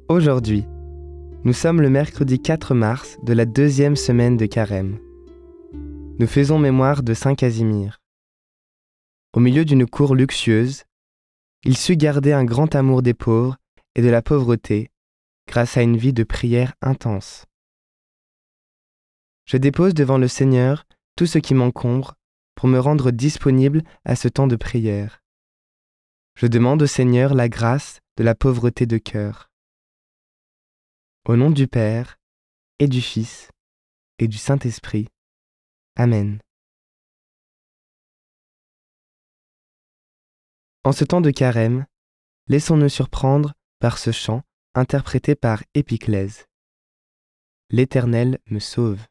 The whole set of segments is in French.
Aujourd'hui, nous sommes le mercredi 4 mars de la 2e semaine de Carême. Nous faisons mémoire de Saint Casimir. Au milieu d'une cour luxueuse, il sut garder un grand amour des pauvres et de la pauvreté grâce à une vie de prière intense. Je dépose devant le Seigneur tout ce qui m'encombre pour me rendre disponible à ce temps de prière. Je demande au Seigneur la grâce de la pauvreté de cœur. Au nom du Père, et du Fils, et du Saint-Esprit. Amen. En ce temps de Carême, laissons-nous surprendre par ce chant interprété par Épiclèse. L'Éternel me sauve.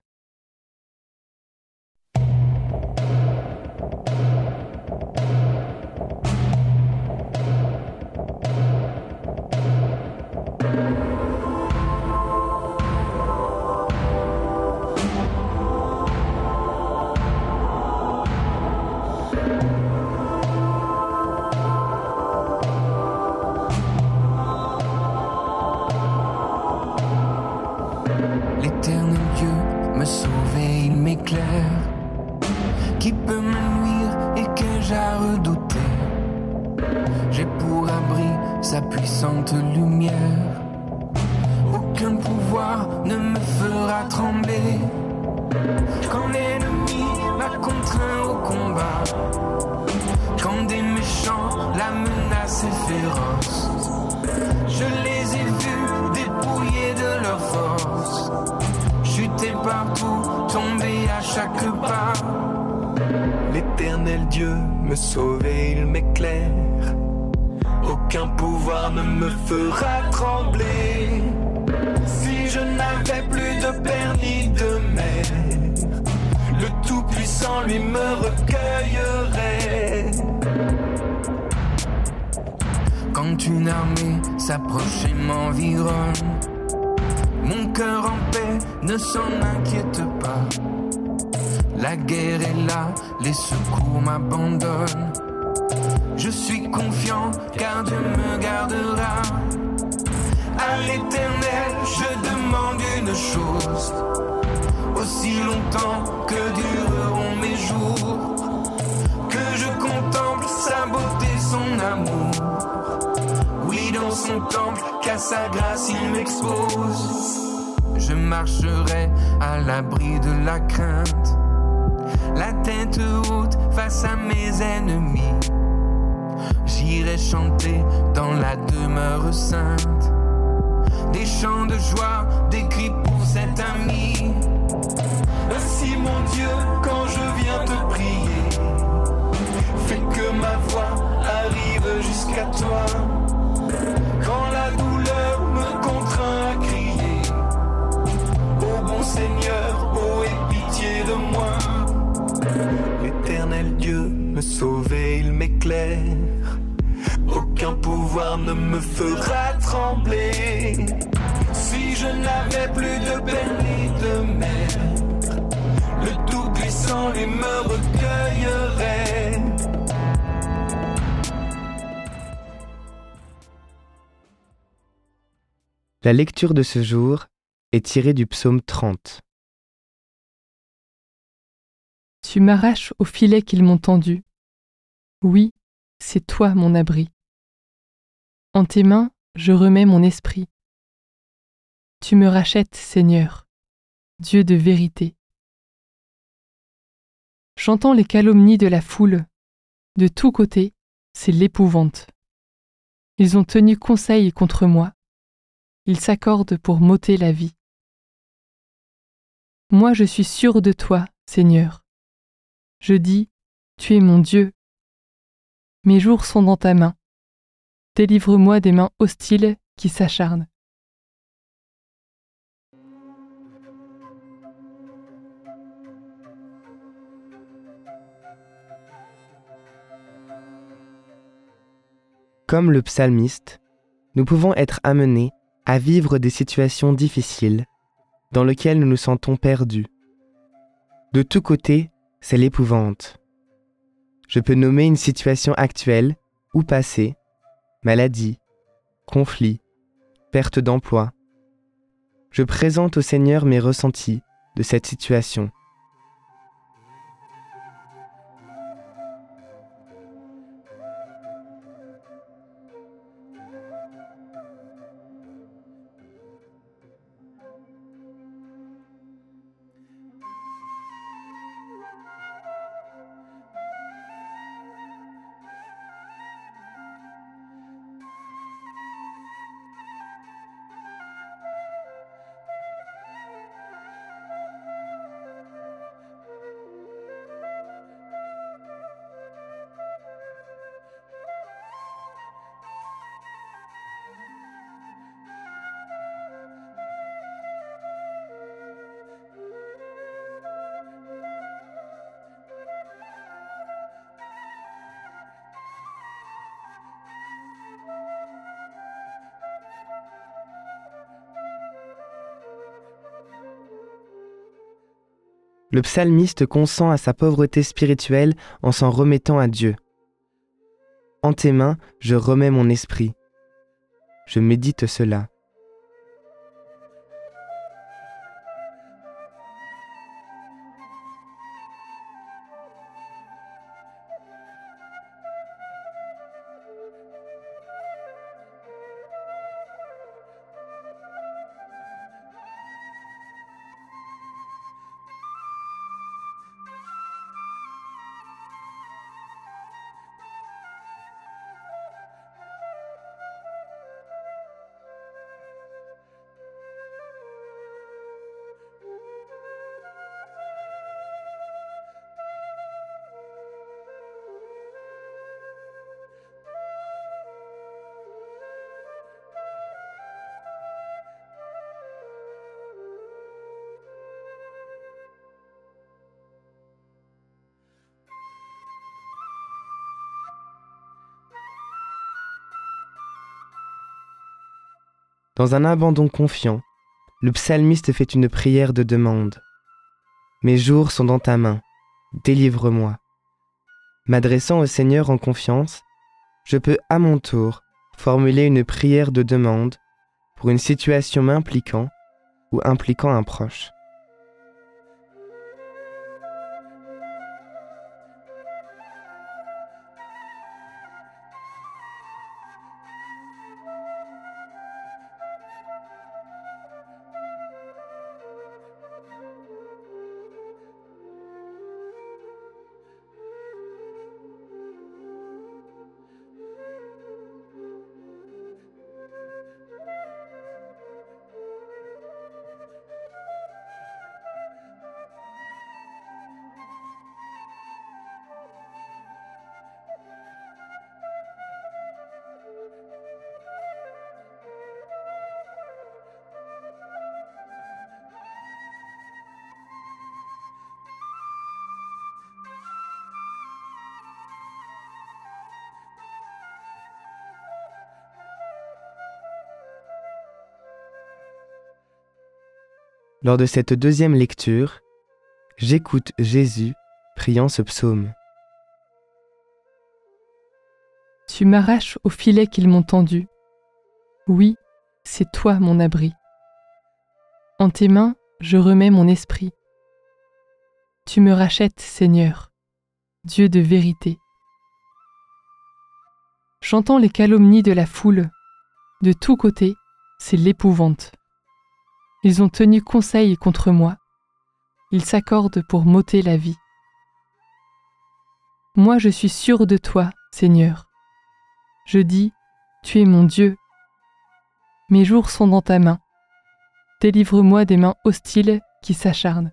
L'Éternel Dieu me sauve et il m'éclaire. Qui peut me nuire et qu'ai-je à redouter? J'ai pour abri sa puissante lumière. Aucun pouvoir ne me fera trembler. Quand l'ennemi m'a contraint au combat, quand des méchants la menacent est féroce, je les ai vus dépouillés de leur force, chuter partout, tomber à chaque pas. L'Éternel Dieu me sauve et il m'éclaire. Aucun pouvoir ne me fera trembler. Si je n'avais plus de père ni de mère, le Tout-Puissant lui me recueillerait. Quand une armée s'approche et m'environne, mon cœur en paix ne s'en inquiète pas. La guerre est là, les secours m'abandonnent. Je suis confiant car Dieu me gardera. À l'Éternel je demande une chose, aussi longtemps que dureront mes jours, que je contemple sa beauté, son amour. Oui, dans son temple, qu'à sa grâce il m'expose. Je marcherai à l'abri de la crainte, la tête haute face à mes ennemis. J'irai chanter dans la demeure sainte, des chants de joie, des cris pour cet ami. Ainsi mon Dieu, quand je viens te prier, fais que ma voix arrive jusqu'à toi. Quand la douleur me contraint à crier, ô bon Seigneur, ô aie pitié de moi. L'Éternel Dieu me sauve et il m'éclaire. Aucun pouvoir ne me fera trembler. Si je n'avais plus de père ni de mère, le Tout-Puissant lui me recueillerait. La lecture de ce jour est tirée du psaume 30. Tu m'arraches au filet qu'ils m'ont tendu. Oui, c'est toi mon abri. En tes mains, je remets mon esprit. Tu me rachètes, Seigneur, Dieu de vérité. J'entends les calomnies de la foule. De tous côtés, c'est l'épouvante. Ils ont tenu conseil contre moi. Ils s'accordent pour m'ôter la vie. Moi, je suis sûr de toi, Seigneur. Je dis, tu es mon Dieu. Mes jours sont dans ta main. Délivre-moi des mains hostiles qui s'acharnent. Comme le psalmiste, nous pouvons être amenés à vivre des situations difficiles dans lesquelles nous nous sentons perdus. De tous côtés, c'est l'épouvante. Je peux nommer une situation actuelle ou passée, maladie, conflit, perte d'emploi. Je présente au Seigneur mes ressentis de cette situation. Le psalmiste consent à sa pauvreté spirituelle en s'en remettant à Dieu. En tes mains, je remets mon esprit. Je médite cela. Dans un abandon confiant, le psalmiste fait une prière de demande. Mes jours sont dans ta main, délivre-moi. M'adressant au Seigneur en confiance, je peux à mon tour formuler une prière de demande pour une situation m'impliquant ou impliquant un proche. Lors de cette deuxième lecture, j'écoute Jésus priant ce psaume. Tu m'arraches au filet qu'ils m'ont tendu. Oui, c'est toi mon abri. En tes mains, je remets mon esprit. Tu me rachètes, Seigneur, Dieu de vérité. J'entends les calomnies de la foule. De tous côtés, c'est l'épouvante. Ils ont tenu conseil contre moi. Ils s'accordent pour m'ôter la vie. Moi, je suis sûr de toi, Seigneur. Je dis, tu es mon Dieu. Mes jours sont dans ta main. Délivre-moi des mains hostiles qui s'acharnent.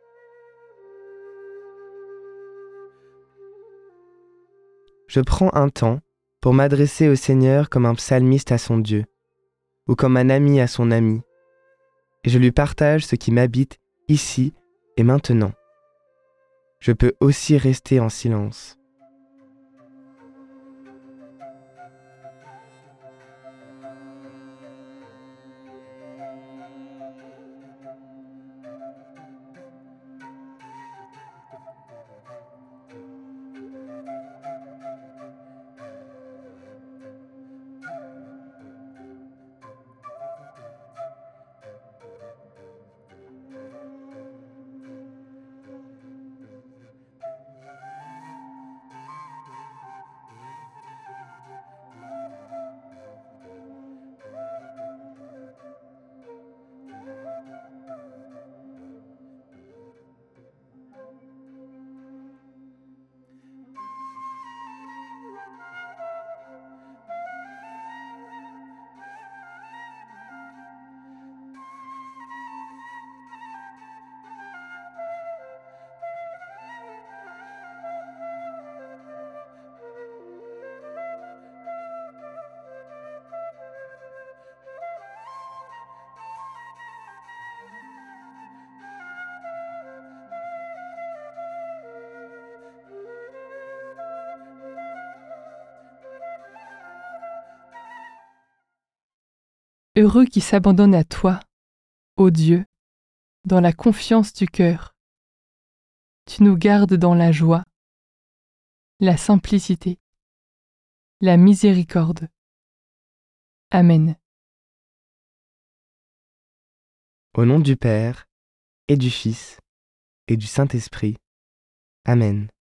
Je prends un temps pour m'adresser au Seigneur comme un psalmiste à son Dieu, ou comme un ami à son ami, et je lui partage ce qui m'habite ici et maintenant. Je peux aussi rester en silence. Heureux qui s'abandonne à toi, ô Dieu, dans la confiance du cœur. Tu nous gardes dans la joie, la simplicité, la miséricorde. Amen. Au nom du Père, et du Fils, et du Saint-Esprit. Amen.